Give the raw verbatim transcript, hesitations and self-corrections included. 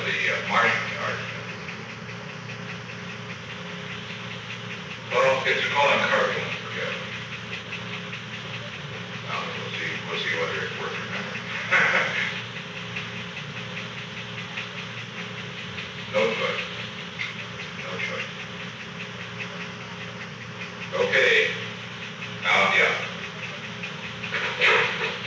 the uh, Martian yard. Well, it's a call on Cargill, forget it. Now, we'll see, we'll see whether it's worth remembering. No choice. No choice. Okay.